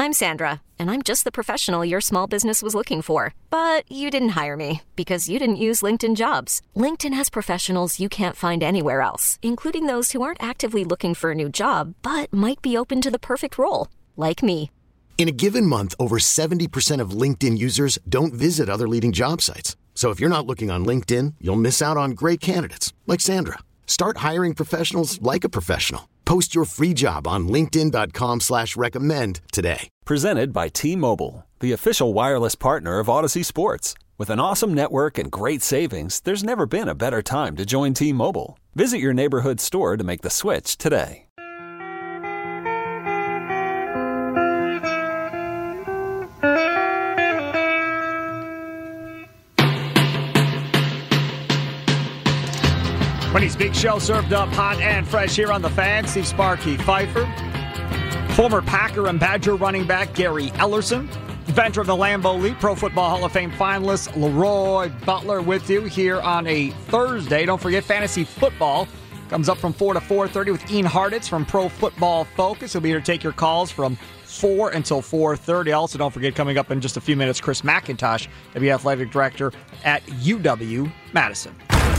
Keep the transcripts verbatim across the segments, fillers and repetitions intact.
I'm Sandra, and I'm just the professional your small business was looking for. But you didn't hire me because you didn't use LinkedIn Jobs. LinkedIn has professionals you can't find anywhere else, including those who aren't actively looking for a new job, but might be open to the perfect role, like me. In a given month, over seventy percent of LinkedIn users don't visit other leading job sites. So if you're not looking on LinkedIn, you'll miss out on great candidates like Sandra. Start hiring professionals like a professional. Post your free job on linkedin dot com slash recommend today. Presented by T-Mobile, the official wireless partner of Odyssey Sports. With an awesome network and great savings, there's never been a better time to join T-Mobile. Visit your neighborhood store to make the switch today. Wendy's Big Show served up hot and fresh here on The Fan. Steve Sparky Pfeiffer. Former Packer and Badger running back Gary Ellerson. Inventor of the Lambeau Leap, Pro Football Hall of Fame finalist Leroy Butler with you here on a Thursday. Don't forget, fantasy football comes up from four to four thirty with Ian Harditz from Pro Football Focus. He'll be here to take your calls from four until four thirty. Also, don't forget, coming up in just a few minutes, Chris McIntosh, the athletic director at U W-Madison.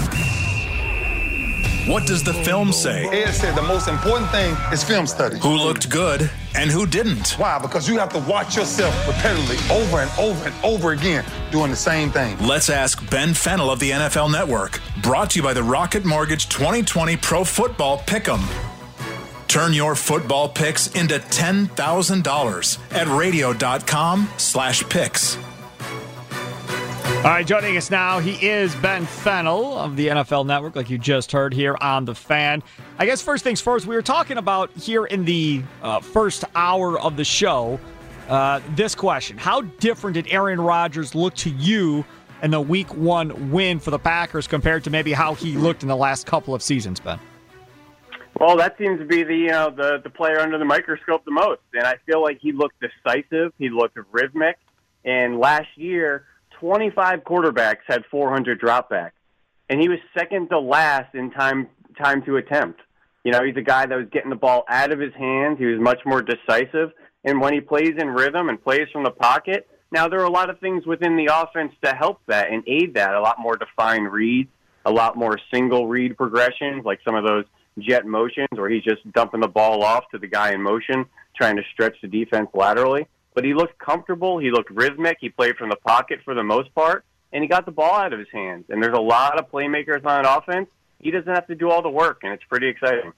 What does the film say? Ed said the most important thing is film study. Who looked good and who didn't? Why? Because you have to watch yourself repeatedly over and over and over again doing the same thing. Let's ask Ben Fennell of the N F L Network. Brought to you by the Rocket Mortgage twenty twenty Pro Football Pick'em. Turn your football picks into ten thousand dollars at radio.com slash picks. All right, joining us now, he is Ben Fennell of the N F L Network, like you just heard here on The Fan. I guess first things first, we were talking about here in the uh, first hour of the show, uh, this question. How different did Aaron Rodgers look to you in the week one win for the Packers compared to maybe how he looked in the last couple of seasons, Ben? Well, that seems to be the, you know, the, the player under the microscope the most. And I feel like he looked decisive. He looked rhythmic. And last year, twenty-five quarterbacks had four hundred dropbacks, and he was second to last in time time to attempt. You know, he's a guy that was getting the ball out of his hands. He was much more decisive, and when he plays in rhythm and plays from the pocket, now there are a lot of things within the offense to help that and aid that. A lot more defined reads, a lot more single read progressions, like some of those jet motions where he's just dumping the ball off to the guy in motion, trying to stretch the defense laterally. But he looked comfortable. He looked rhythmic. He played from the pocket for the most part, and he got the ball out of his hands. And there's a lot of playmakers on offense. He doesn't have to do all the work, and it's pretty exciting.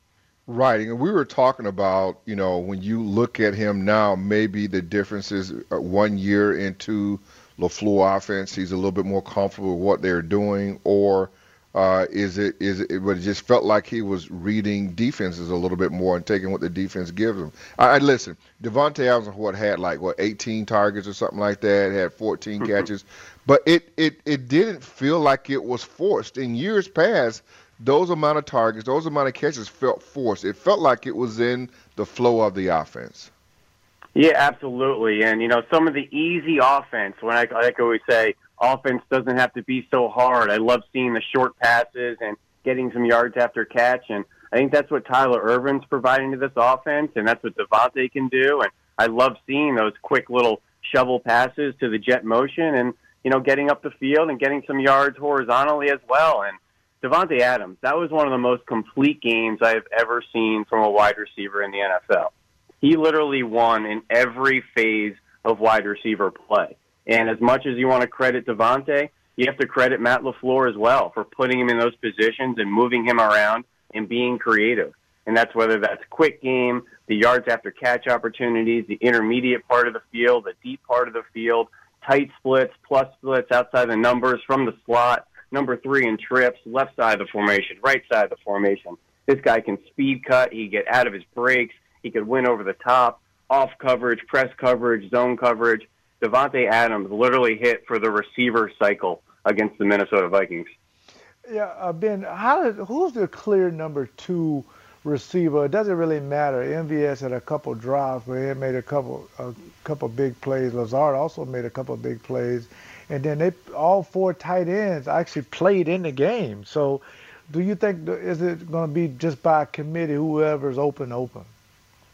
Right, and we were talking about, you know, when you look at him now, maybe the difference is one year into LaFleur offense, he's a little bit more comfortable with what they're doing, or uh, is it is it, but it just felt like he was reading defenses a little bit more and taking what the defense gives him. I, I listen, Devontae Adams, what had like what eighteen targets or something like that, had fourteen catches, but it it it didn't feel like it was forced. In years past, those amount of targets, those amount of catches felt forced. It felt like it was in the flow of the offense. Yeah, absolutely. And, you know, some of the easy offense, when I, like I always say, offense doesn't have to be so hard. I love seeing the short passes and getting some yards after catch. And I think that's what Tyler Ervin's providing to this offense, and that's what Devontae can do. And I love seeing those quick little shovel passes to the jet motion and, you know, getting up the field and getting some yards horizontally as well. And Devontae Adams, that was one of the most complete games I've ever seen from a wide receiver in the N F L. He literally won in every phase of wide receiver play. And as much as you want to credit Devontae, you have to credit Matt LaFleur as well for putting him in those positions and moving him around and being creative. And that's whether that's quick game, the yards after catch opportunities, the intermediate part of the field, the deep part of the field, tight splits, plus splits outside the numbers from the slot, number three in trips, left side of the formation, right side of the formation. This guy can speed cut. He can get out of his breaks. He could win over the top, off coverage, press coverage, zone coverage. Devontae Adams literally hit for the receiver cycle against the Minnesota Vikings. Yeah, uh, Ben, how did, who's the clear number two receiver? It doesn't really matter. M V S had a couple drives where he made a couple a couple big plays. Lazard also made a couple big plays. And then they all four tight ends actually played in the game. So do you think, is it going to be just by committee, whoever's open, open?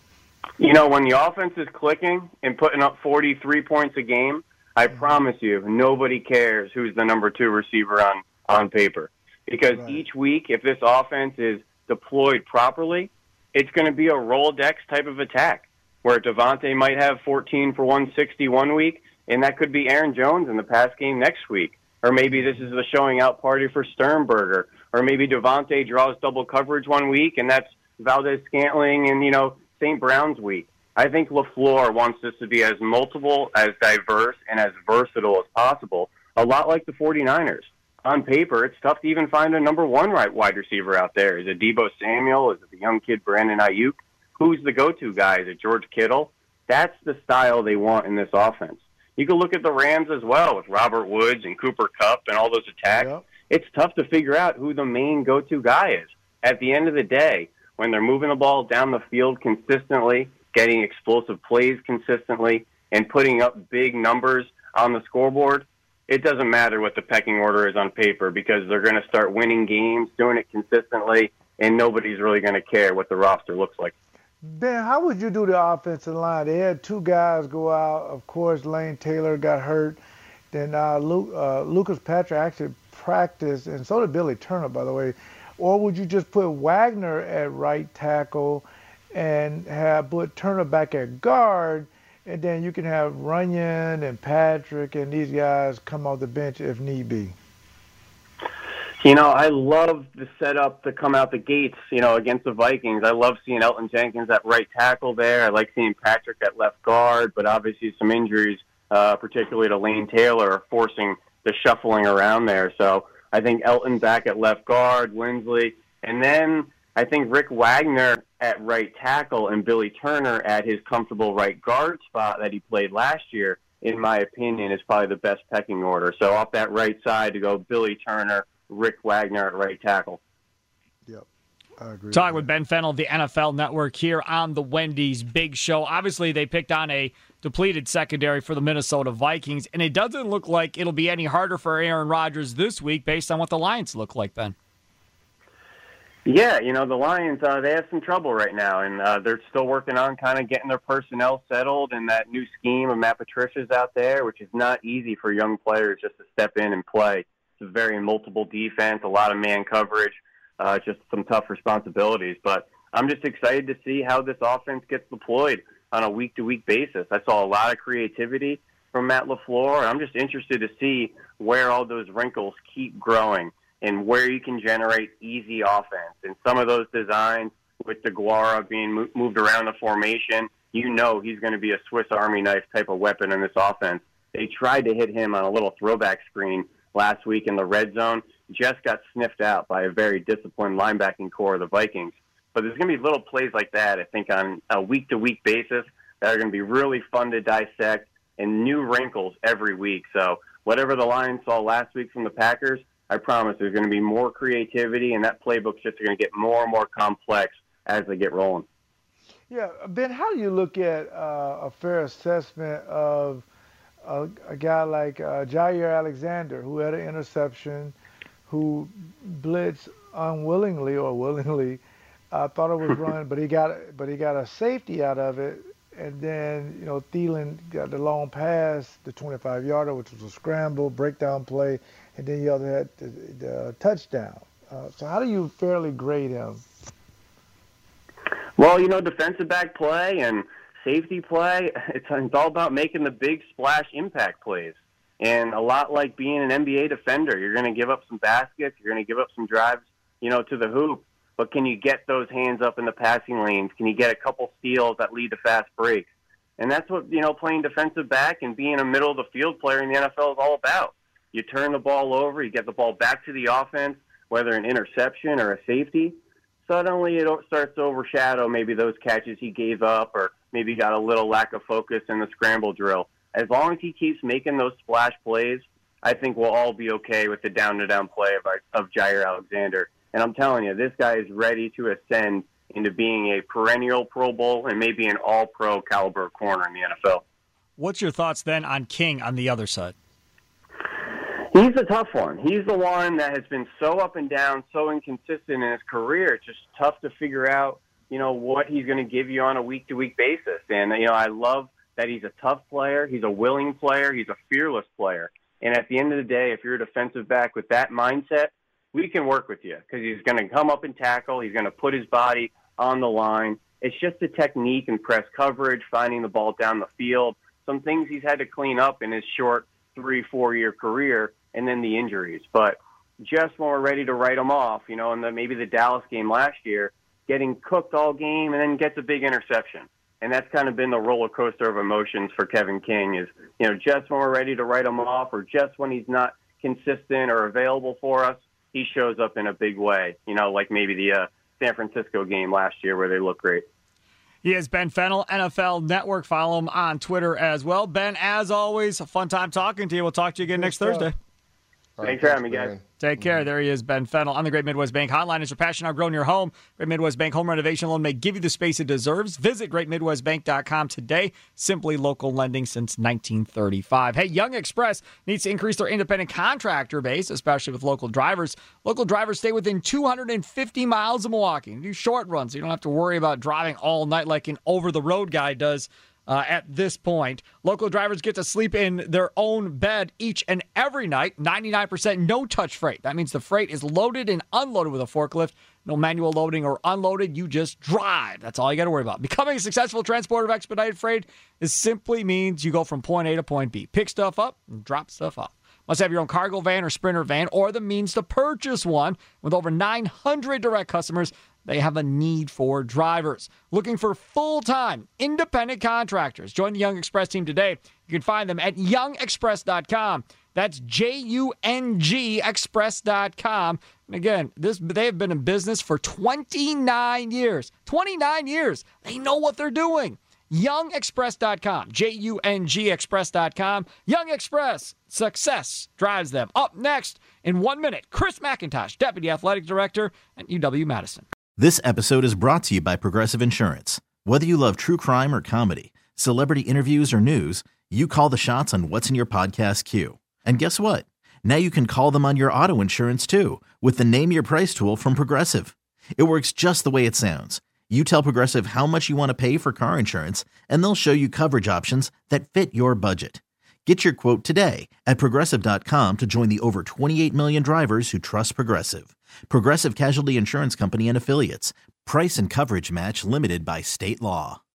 You know, when the offense is clicking and putting up forty-three points a game, I mm-hmm. promise you, nobody cares who's the number two receiver on, on paper. Because right. each week, if this offense is deployed properly, it's going to be a Rolodex type of attack where Devontae might have fourteen for one sixty one week, and that could be Aaron Jones in the pass game next week. Or maybe this is the showing out party for Sternberger. Or maybe Devontae draws double coverage one week, and that's Valdez-Scantling and, you know, Saint Brown's week. I think LaFleur wants this to be as multiple, as diverse, and as versatile as possible, a lot like the 49ers. On paper, it's tough to even find a number one right wide receiver out there. Is it Deebo Samuel? Is it the young kid Brandon Ayuk? Who's the go-to guy? Is it George Kittle? That's the style they want in this offense. You can look at the Rams as well with Robert Woods and Cooper Kupp and all those attacks. Yep. It's tough to figure out who the main go-to guy is. At the end of the day, when they're moving the ball down the field consistently, getting explosive plays consistently, and putting up big numbers on the scoreboard, it doesn't matter what the pecking order is on paper because they're going to start winning games, doing it consistently, and nobody's really going to care what the roster looks like. Ben, how would you do the offensive line? They had two guys go out. Of course, Lane Taylor got hurt. Then uh, Luke, uh, Lucas Patrick actually practiced, and so did Billy Turner, by the way. Or would you just put Wagner at right tackle and have put Turner back at guard, and then you can have Runyon and Patrick and these guys come off the bench if need be? You know, I love the setup to come out the gates, you know, against the Vikings. I love seeing Elton Jenkins at right tackle there. I like seeing Patrick at left guard, but obviously some injuries, uh, particularly to Lane Taylor, are forcing the shuffling around there. So I think Elton back at left guard, Lindsley, and then I think Rick Wagner at right tackle and Billy Turner at his comfortable right guard spot that he played last year, in my opinion, is probably the best pecking order. So off that right side to go Billy Turner, Rick Wagner at right tackle. Yep, I agree. Talking with Ben Fennell of the N F L Network here on the Wendy's Big Show. Obviously, they picked on a depleted secondary for the Minnesota Vikings, and it doesn't look like it'll be any harder for Aaron Rodgers this week based on what the Lions look like, Ben. Yeah, you know, the Lions, uh, they have some trouble right now, and uh, they're still working on kind of getting their personnel settled and that new scheme of Matt Patricia's out there, which is not easy for young players just to step in and play. It's a very multiple defense, a lot of man coverage, uh, just some tough responsibilities. But I'm just excited to see how this offense gets deployed on a week-to-week basis. I saw a lot of creativity from Matt LaFleur, and I'm just interested to see where all those wrinkles keep growing and where you can generate easy offense. And some of those designs with DeGuara being moved around the formation, you know he's going to be a Swiss Army knife type of weapon in this offense. They tried to hit him on a little throwback screen last week in the red zone, just got sniffed out by a very disciplined linebacking core of the Vikings. But there's going to be little plays like that, I think, on a week-to-week basis that are going to be really fun to dissect and new wrinkles every week. So whatever the Lions saw last week from the Packers, I promise there's going to be more creativity, and that playbook's just going to get more and more complex as they get rolling. Yeah, Ben, how do you look at uh, a fair assessment of a, a guy like uh, Jair Alexander, who had an interception, who blitzed unwillingly or willingly, I uh, thought it was run, but he got but he got a safety out of it, and then you know Thielen got the long pass, the twenty-five yarder, which was a scramble, breakdown play, and then the other had the, the touchdown. Uh, so how do you fairly grade him? Well, you know, defensive back play and safety play, it's, it's all about making the big splash impact plays. And a lot like being an N B A defender, you're going to give up some baskets, you're going to give up some drives, you know, to the hoop. But can you get those hands up in the passing lanes? Can you get a couple steals that lead to fast breaks? And that's what, you know, playing defensive back and being a middle-of-the-field player in the N F L is all about. You turn the ball over, you get the ball back to the offense, whether an interception or a safety. Suddenly it starts to overshadow maybe those catches he gave up or maybe got a little lack of focus in the scramble drill. As long as he keeps making those splash plays, I think we'll all be okay with the down-to-down play of, our, of Jair Alexander. And I'm telling you, this guy is ready to ascend into being a perennial Pro Bowl and maybe an all-pro caliber corner in the N F L. What's your thoughts then on King on the other side? He's a tough one. He's the one that has been so up and down, so inconsistent in his career. It's just tough to figure out you know, what he's going to give you on a week-to-week basis. And, you know, I love that he's a tough player. He's a willing player. He's a fearless player. And at the end of the day, if you're a defensive back with that mindset, we can work with you because he's going to come up and tackle. He's going to put his body on the line. It's just the technique and press coverage, finding the ball down the field, some things he's had to clean up in his short three, four-year career, and then the injuries. But just when we're ready to write him off, you know, in the, maybe the Dallas game last year, getting cooked all game and then gets a big interception. And that's kind of been the roller coaster of emotions for Kevin King is, you know, just when we're ready to write him off or just when he's not consistent or available for us, he shows up in a big way, you know, like maybe the uh, San Francisco game last year where they look great. He is Ben Fennell, N F L Network. Follow him on Twitter as well. Ben, as always, a fun time talking to you. We'll talk to you again next Thursday. Thanks for having me, guys. Take care. There he is, Ben Fennell, on the Great Midwest Bank Hotline. Is your passion outgrown your home? Great Midwest Bank Home Renovation Loan may give you the space it deserves. Visit great midwest bank dot com today. Simply local lending since nineteen thirty-five. Hey, Young Express needs to increase their independent contractor base, especially with local drivers. Local drivers stay within two hundred fifty miles of Milwaukee. Do short runs, so you don't have to worry about driving all night like an over-the-road guy does. Uh, at this point, local drivers get to sleep in their own bed each and every night. ninety-nine percent no-touch freight. That means the freight is loaded and unloaded with a forklift. No manual loading or unloaded. You just drive. That's all you got to worry about. Becoming a successful transporter of expedited freight is simply means you go from point A to point B. Pick stuff up and drop stuff off. Must have your own cargo van or Sprinter van or the means to purchase one. With over nine hundred direct customers, they have a need for drivers. Looking for full-time independent contractors. Join the Young Express team today. You can find them at young express dot com. That's J U N G express dot com. And again, this they have been in business for twenty-nine years. twenty-nine years. They know what they're doing. young express dot com. J U N G express dot com. Young Express. Success drives them. Up next, in one minute, Chris McIntosh, Deputy Athletic Director at U W-Madison. This episode is brought to you by Progressive Insurance. Whether you love true crime or comedy, celebrity interviews or news, you call the shots on what's in your podcast queue. And guess what? Now you can call them on your auto insurance too with the Name Your Price tool from Progressive. It works just the way it sounds. You tell Progressive how much you want to pay for car insurance, and they'll show you coverage options that fit your budget. Get your quote today at progressive dot com to join the over twenty-eight million drivers who trust Progressive. Progressive Casualty Insurance Company and Affiliates. Price and coverage match limited by state law.